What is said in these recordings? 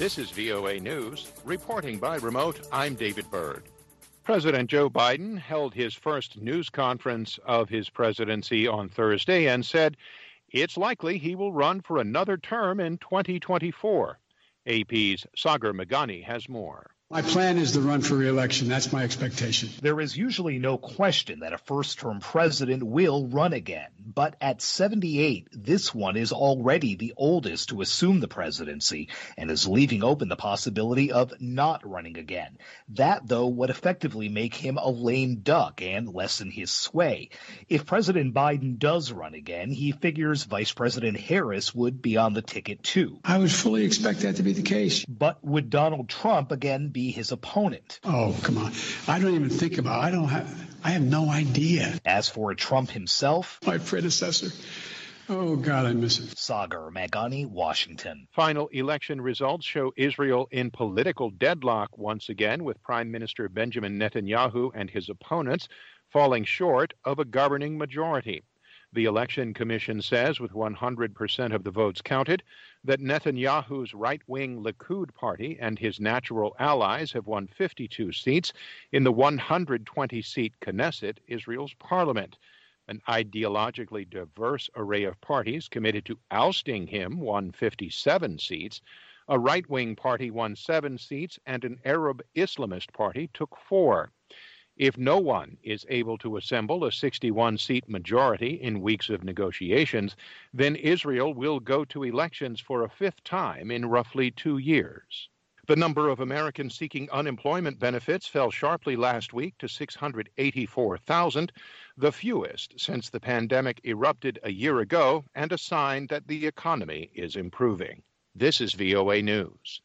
This is VOA News. Reporting by remote, I'm David Byrd. President Joe Biden held his first news conference of his presidency on Thursday and said it's likely he will run for another term in 2024. AP's Sagar Meghani has more. My plan is to run for re-election. That's my expectation. There is usually no question that a first-term president will run again. But at 78, this one is already the oldest to assume the presidency and is leaving open the possibility of not running again. That, though, would effectively make him a lame duck and lessen his sway. If President Biden does run again, he figures Vice President Harris would be on the ticket too. I would fully expect that to be the case. But would Donald Trump again be his opponent? Oh, come on. I don't even think about it. I have no idea. As for Trump himself, my predecessor. Oh, God, I miss him. Sagar Meghani, Washington. Final election results show Israel in political deadlock once again, with Prime Minister Benjamin Netanyahu and his opponents falling short of a governing majority. The Election Commission says, with 100% of the votes counted, that Netanyahu's right-wing Likud party and his natural allies have won 52 seats in the 120-seat Knesset, Israel's parliament. An ideologically diverse array of parties committed to ousting him won 57 seats. A right-wing party won 7 seats, and an Arab Islamist party took 4. If no one is able to assemble a 61-seat majority in weeks of negotiations, then Israel will go to elections for a 5th time in roughly 2 years. The number of Americans seeking unemployment benefits fell sharply last week to 684,000, the fewest since the pandemic erupted a year ago, and a sign that the economy is improving. This is VOA News.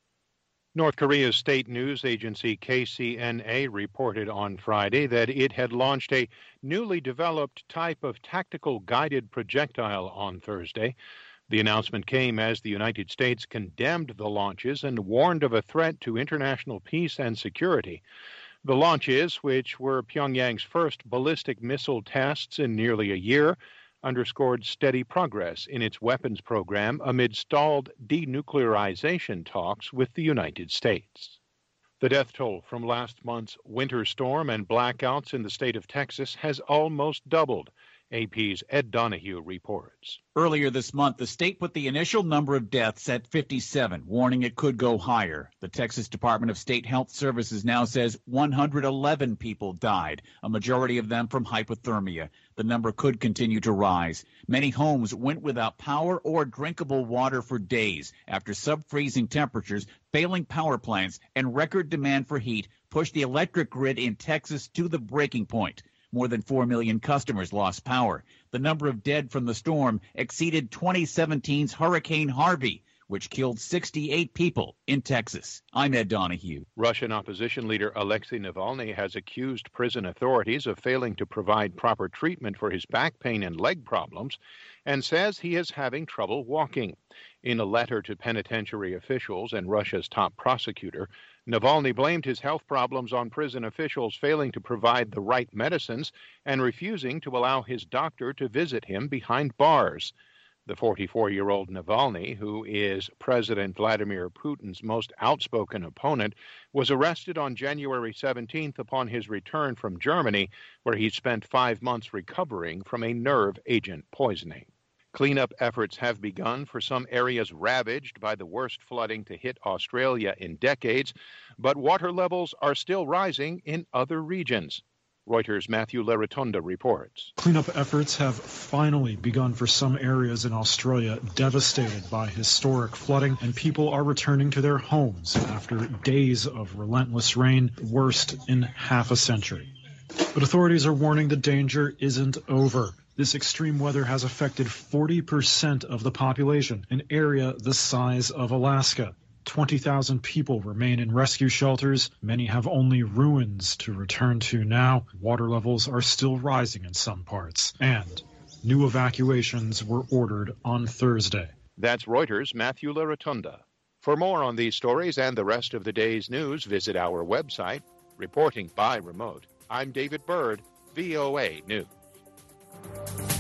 North Korea's state news agency KCNA reported on Friday that it had launched a newly developed type of tactical guided projectile on Thursday. The announcement came as the United States condemned the launches and warned of a threat to international peace and security. The launches, which were Pyongyang's first ballistic missile tests in nearly a year, underscored steady progress in its weapons program amid stalled denuclearization talks with the United States. The death toll from last month's winter storm and blackouts in the state of Texas has almost doubled. AP's Ed Donahue reports. Earlier this month, the state put the initial number of deaths at 57, warning it could go higher. The Texas Department of State Health Services now says 111 people died, a majority of them from hypothermia. The number could continue to rise. Many homes went without power or drinkable water for days after sub-freezing temperatures, failing power plants, and record demand for heat pushed the electric grid in Texas to the breaking point. More than 4 million customers lost power. The number of dead from the storm exceeded 2017's Hurricane Harvey, which killed 68 people in Texas. I'm Ed Donahue. Russian opposition leader Alexei Navalny has accused prison authorities of failing to provide proper treatment for his back pain and leg problems, and says he is having trouble walking. In a letter to penitentiary officials and Russia's top prosecutor, Navalny blamed his health problems on prison officials failing to provide the right medicines and refusing to allow his doctor to visit him behind bars. The 44-year-old Navalny, who is President Vladimir Putin's most outspoken opponent, was arrested on January 17th upon his return from Germany, where he spent 5 months recovering from a nerve agent poisoning. Cleanup efforts have begun for some areas ravaged by the worst flooding to hit Australia in decades, but water levels are still rising in other regions. Reuters' Matthew Larotonda reports. Cleanup efforts have finally begun for some areas in Australia devastated by historic flooding, and people are returning to their homes after days of relentless rain, the worst in half a century. But authorities are warning the danger isn't over. This extreme weather has affected 40% of the population, an area the size of Alaska. 20,000 people remain in rescue shelters. Many have only ruins to return to now. Water levels are still rising in some parts, and new evacuations were ordered on Thursday. That's Reuters' Matthew Larotonda. For more on these stories and the rest of the day's news, visit our website. Reporting by remote, I'm David Byrd, VOA News.